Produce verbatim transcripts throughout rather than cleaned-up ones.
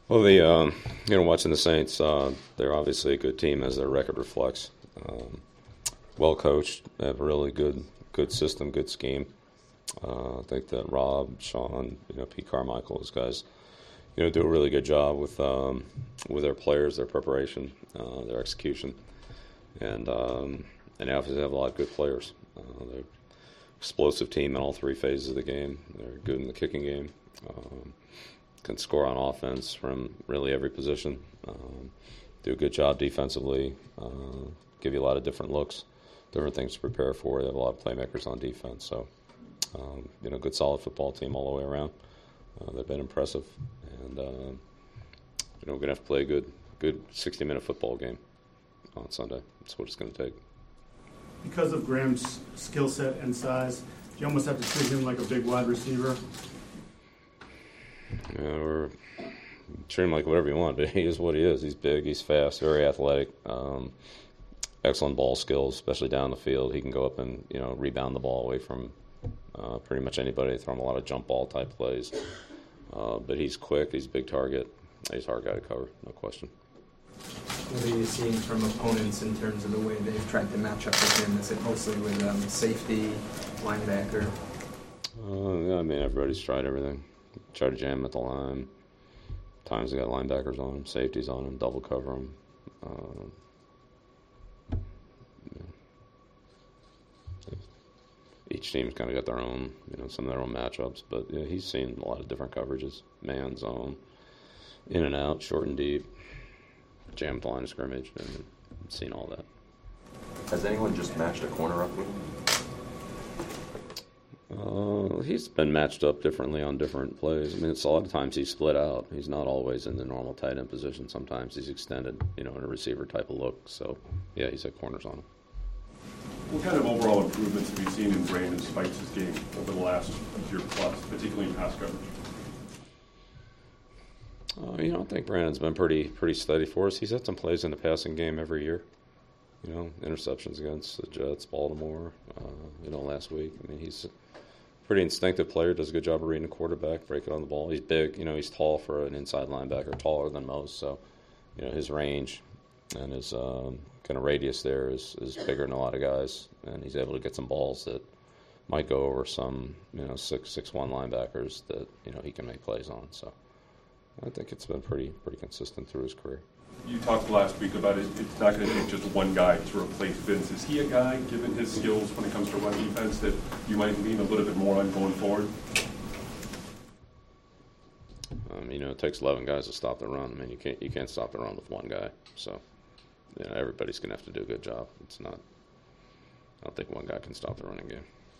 Well, the um, you know, watching the Saints, uh, they're obviously a good team as their record reflects. Um, well coached, they have a really good good system, good scheme. Uh, I think that Rob, Sean, you know, Pete Carmichael, those guys, you know, do a really good job with um, with their players, their preparation, uh, their execution, and um, and they obviously have a lot of good players. Uh, they're explosive team in all three phases of the game. They're good in the kicking game. Um, can score on offense from really every position. Um, do a good job defensively. Uh, give you a lot of different looks, different things to prepare for. They have a lot of playmakers on defense. So, um, you know, good solid football team all the way around. Uh, they've been impressive, and uh, you know, we're gonna have to play a good, good sixty-minute football game on Sunday. That's what it's gonna take. Because of Graham's skill set and size, you almost have to treat him like a big wide receiver. Yeah, or treat him like whatever you want, but he is what he is. He's big, he's fast, very athletic, um, excellent ball skills, especially down the field. He can go up and, you know, rebound the ball away from uh, pretty much anybody, throw him a lot of jump ball type plays. Uh, but he's quick, he's a big target, he's a hard guy to cover, no question. What are you seeing from opponents in terms of the way they've tried to match up with him? Is it mostly with um, safety, linebacker? Uh, yeah, I mean, everybody's tried everything. Try to jam at the line. Times they got linebackers on them, safeties on them, double cover them. Uh, yeah. Each team's kind of got their own, you know, some of their own matchups. But yeah, he's seen a lot of different coverages: man, zone, in and out, short and deep, jam at the line of scrimmage. And seen all that. Has anyone just matched a corner up with him? Uh, he's been matched up differently on different plays. I mean, it's a lot of times he's split out. He's not always in the normal tight end position. Sometimes he's extended, you know, in a receiver type of look. So, yeah, he's had corners on him. What kind of overall improvements have you seen in Brandon Spikes' game over the last year plus, particularly in pass coverage? Uh, you know, I think Brandon's been pretty pretty steady for us. He's had some plays in the passing game every year. You know, interceptions against the Jets, Baltimore, uh, you know, last week. I mean, he's pretty instinctive player, does a good job of reading the quarterback, breaking on the ball. He's big, you know, he's tall for an inside linebacker, taller than most. So, you know, his range and his um, kind of radius there is, is bigger than a lot of guys. And he's able to get some balls that might go over some, you know, six, six, one linebackers that, you know, he can make plays on. So I think it's been pretty, pretty consistent through his career. You talked last week about it. It's not going to take just one guy to replace Vince. Is he a guy, given his skills when it comes to run defense, that you might lean a little bit more on going forward? Um, you know, it takes eleven guys to stop the run. I mean, you can't you can't stop the run with one guy. So, you know, everybody's going to have to do a good job. It's not. I don't think one guy can stop the running game.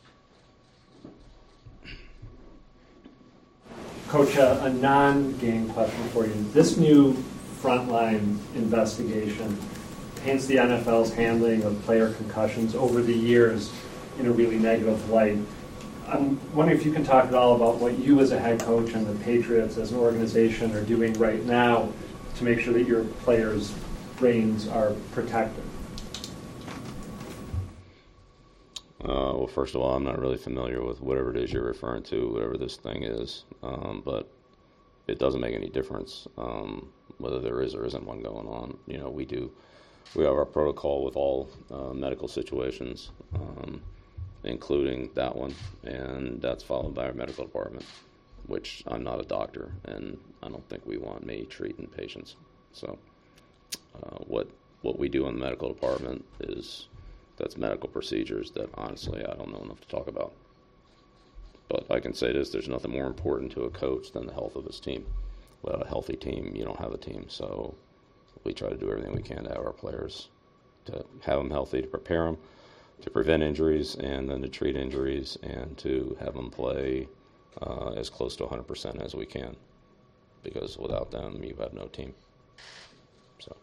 Coach, uh, a non-game question for you. This new frontline investigation paints the N F L's handling of player concussions over the years in a really negative light. I'm wondering if you can talk at all about what you as a head coach and the Patriots as an organization are doing right now to make sure that your players' brains are protected. Uh, well, first of all, I'm not really familiar with whatever it is you're referring to, whatever this thing is, um, but it doesn't make any difference um, whether there is or isn't one going on. You know, we do, we have our protocol with all uh, medical situations, um, including that one, and that's followed by our medical department, which I'm not a doctor, and I don't think we want me treating patients. So uh, what what we do in the medical department is, that's medical procedures that honestly I don't know enough to talk about. But I can say this, there's nothing more important to a coach than the health of his team. Without a healthy team, you don't have a team. So we try to do everything we can to have our players, to have them healthy, to prepare them, to prevent injuries, and then to treat injuries, and to have them play uh, as close to one hundred percent as we can. Because without them, you have no team. So.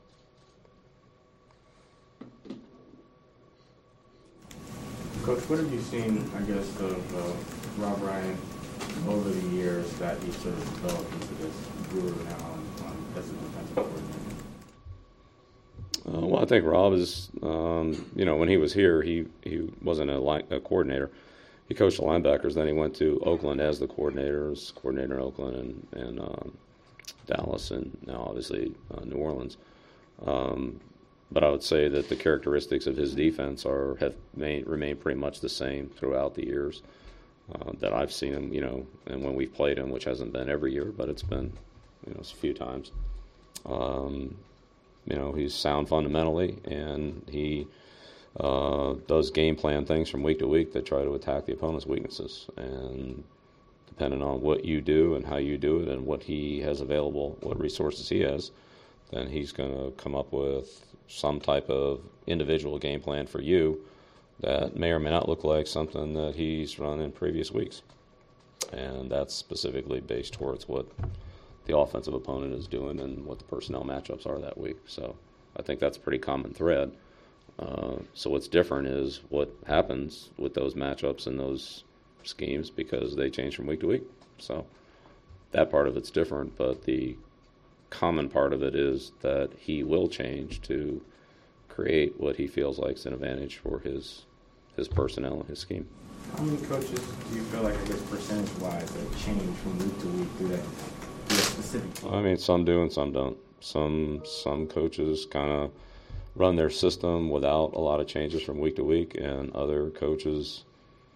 Coach, what have you seen, I guess, of uh, Rob Ryan over the years that he sort of developed into this guru now on, on as a defensive coordinator? Uh, well, I think Rob is, um, you know, when he was here, he, he wasn't a, line, a coordinator. He coached the linebackers. Then he went to Oakland as the coordinator, as coordinator in Oakland, and, and um, Dallas and now obviously uh, New Orleans. Um, but I would say that the characteristics of his defense are have made, remained pretty much the same throughout the years uh, that I've seen him, you know, and when we've played him, which hasn't been every year, but it's been, you know, a few times. Um, you know, he's sound fundamentally, and he uh, does game plan things from week to week that try to attack the opponent's weaknesses. And depending on what you do and how you do it and what he has available, what resources he has, then he's going to come up with some type of individual game plan for you that may or may not look like something that he's run in previous weeks. And that's specifically based towards what the offensive opponent is doing and what the personnel matchups are that week. So I think that's a pretty common thread. Uh, so what's different is what happens with those matchups and those schemes because they change from week to week. So that part of it's different, but the common part of it is that he will change to create what he feels like is an advantage for his his personnel and his scheme. How many coaches do you feel like, I guess, percentage-wise, that change from week to week through that, through that specific team? I mean, some do and some don't. Some some coaches kind of run their system without a lot of changes from week to week, and other coaches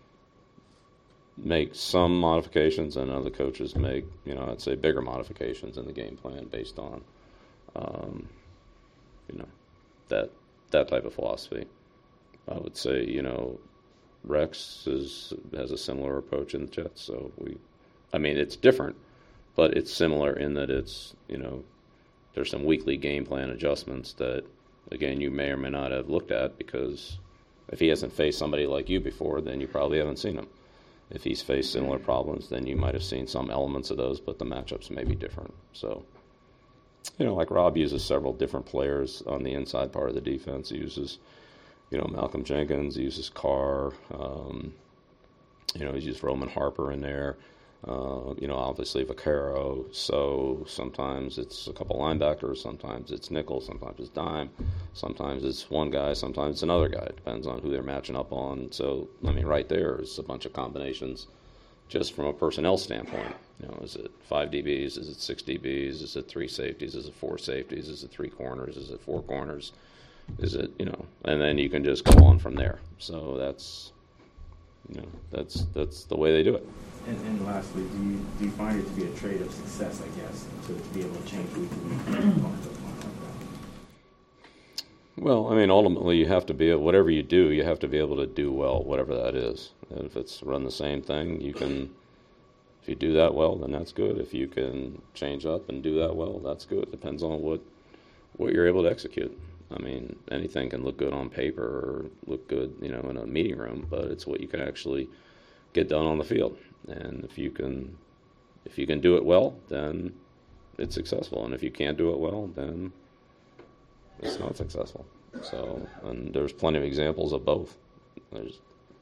make some modifications, and other coaches make, you know, I'd say bigger modifications in the game plan based on, um, you know, that that type of philosophy. I would say, you know, Rex is has a similar approach in the Jets. So we, I mean, it's different, but it's similar in that it's, you know, there's some weekly game plan adjustments that, again, you may or may not have looked at because if he hasn't faced somebody like you before, then you probably haven't seen him. If he's faced similar problems, then you might have seen some elements of those, but the matchups may be different. So, you know, like Rob uses several different players on the inside part of the defense. He uses, you know, Malcolm Jenkins, he uses Carr, um, you know, he's used Roman Harper in there, uh, you know, obviously Vaccaro. So sometimes it's a couple linebackers, sometimes it's nickel, sometimes it's dime, sometimes it's one guy, sometimes it's another guy. It depends on who they're matching up on. So, I mean, right there is a bunch of combinations just from a personnel standpoint. You know, is it five D Bs? Is it six D Bs? Is it three safeties? Is it four safeties? Is it three corners? Is it four corners? Is it, you know, and then you can just go on from there. So that's, you know, that's that's the way they do it. And, and lastly, do you do you find it to be a trade of success, I guess, to, to be able to change week to week? Well, I mean, ultimately, you have to be, whatever you do, you have to be able to do well, whatever that is. And if it's run the same thing, you can, if you do that well, then that's good. If you can change up and do that well, that's good. Depends on what what you're able to execute. I mean, anything can look good on paper or look good, you know, in a meeting room, but it's what you can actually get done on the field. And if you can, if you can do it well, then it's successful. And if you can't do it well, then it's not successful. So, and there's plenty of examples of both. There's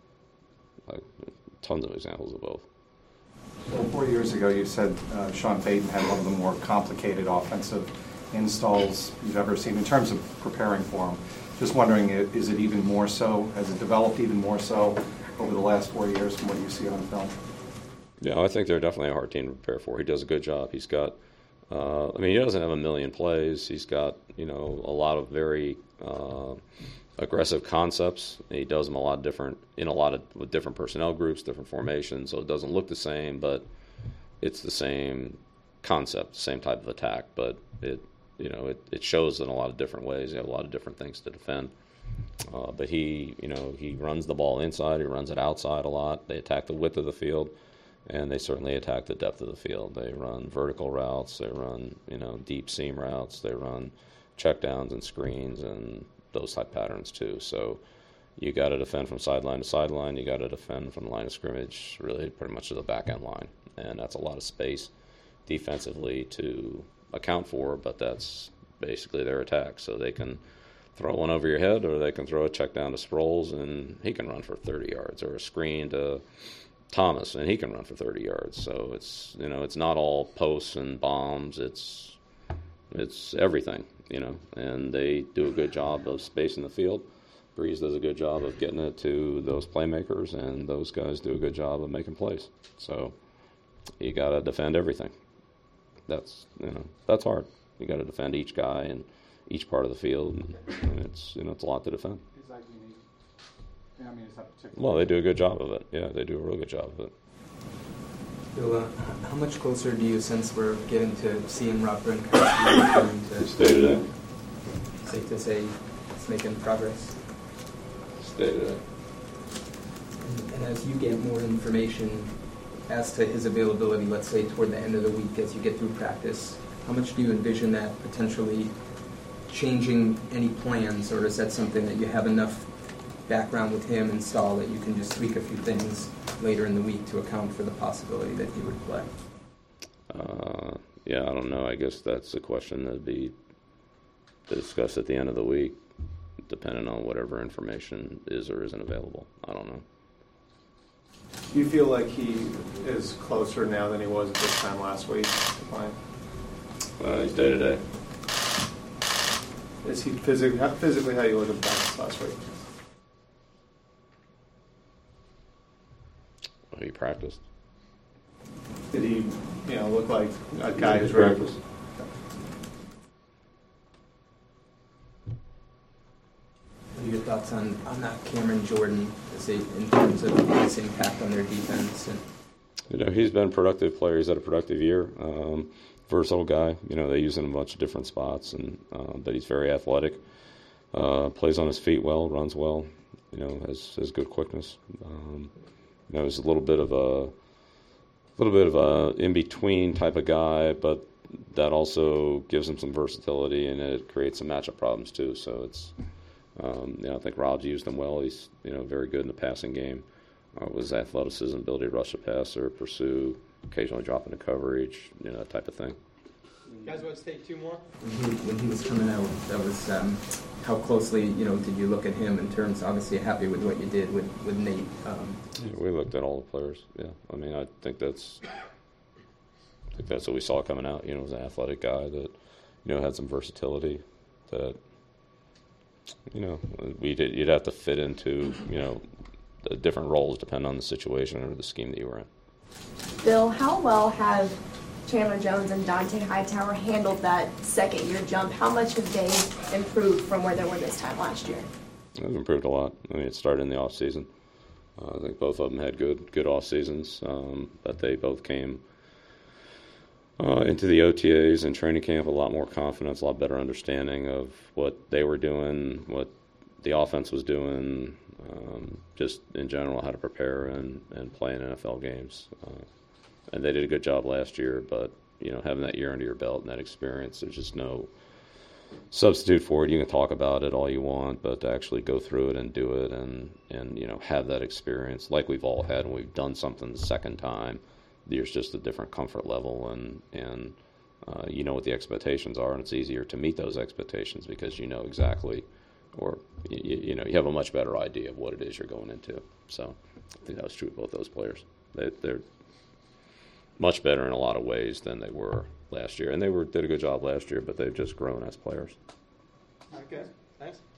like tons of examples of both. Well, four years ago, you said uh, Sean Payton had one of the more complicated offensive installs you've ever seen in terms of preparing for him. Just wondering, is it even more so? Has it developed even more so over the last four years from what you see on film? Yeah, I think they're definitely a hard team to prepare for. He does a good job. He's got, uh, I mean, he doesn't have a million plays. He's got, you know, a lot of very uh, aggressive concepts. He does them a lot different, in a lot of with different personnel groups, different formations, so it doesn't look the same, but it's the same concept, the same type of attack, but it, you know, it, it shows in a lot of different ways. You have a lot of different things to defend. Uh, but he, you know, he runs the ball inside. He runs it outside a lot. They attack the width of the field, and they certainly attack the depth of the field. They run vertical routes. They run, you know, deep seam routes. They run checkdowns and screens and those type patterns too. So you got to defend from sideline to sideline. You got to defend from the line of scrimmage, really pretty much to the back end line, and that's a lot of space defensively to account for, but that's basically their attack. So they can throw one over your head, or they can throw a check down to Sproles, and he can run for thirty yards, or a screen to Thomas, and he can run for thirty yards. So it's, you know, it's not all posts and bombs. It's it's everything, you know, and they do a good job of spacing the field. Breeze does a good job of getting it to those playmakers, and those guys do a good job of making plays. So you got to defend everything. that's you know that's hard. You got to defend each guy and each part of the field, and, and it's you know it's a lot to defend. Is that unique? Yeah, I mean, is that particular? Well, they do a good job of it. Yeah, they do a real good job of it. Bill, uh, how much closer do you sense we're getting to seeing Rob Gronkowski return to? Stay today. Safe to say it's making progress. Stay today. And, and as you get more information as to his availability, let's say toward the end of the week as you get through practice, how much do you envision that potentially changing any plans, or is that something that you have enough background with him installed that you can just tweak a few things later in the week to account for the possibility that he would play? Uh, yeah, I don't know. I guess that's a question that'd be discussed at the end of the week, depending on whatever information is or isn't available. I don't know. Do you feel like he is closer now than he was at this time last week to playing? Uh, he's day to day. Is he physically, how, physically how you look at that last week? Well, he practiced. Did he, you know, look like a guy who's ready? Practiced. What are your thoughts on, on that Cameron Jordan as a, in terms of his impact on their defense? And You know, he's been a productive player. He's had a productive year. Um, versatile guy. You know, they use him in a bunch of different spots, and uh, but he's very athletic. Uh, plays on his feet well, runs well. You know, has has good quickness. Um, you know, he's a little bit of a little bit of a in between type of guy, but that also gives him some versatility, and it creates some matchup problems too. So it's, um, you know, I think Rob's used him well. He's you know very good in the passing game. Uh, with his athleticism, ability to rush a passer, pursue, occasionally drop into coverage, you know, that type of thing. You guys want to take two more? when he, when he was coming out, that was um, how closely, you know, did you look at him in terms? Obviously, happy with what you did with with Nate. Um, Yeah, we looked at all the players. Yeah, I mean, I think that's, I think that's what we saw coming out. You know, was an athletic guy that, you know, had some versatility. That, you know, we did. You'd have to fit into, you know, the different roles depending on the situation or the scheme that you were in. Bill, how well have Chandler Jones and Dante Hightower handled that second year jump? How much have they improved from where they were this time last year? They've improved a lot. I mean, it started in the off season. Uh, I think both of them had good good off seasons, um, but they both came uh, into the O T As and training camp with a lot more confidence, a lot better understanding of what they were doing, what the offense was doing, um, just in general how to prepare and, and play in N F L games. Uh, and they did a good job last year, but you know, having that year under your belt and that experience, there's just no substitute for it. You can talk about it all you want, but to actually go through it and do it and, and you know, have that experience like we've all had when we've done something the second time, there's just a different comfort level, and, and uh, you know what the expectations are, and it's easier to meet those expectations because you know exactly, or you, you know, you have a much better idea of what it is you're going into. So I think that was true of both those players. They, they're much better in a lot of ways than they were last year, and they were did a good job last year, but they've just grown as players. All right, guys. Thanks.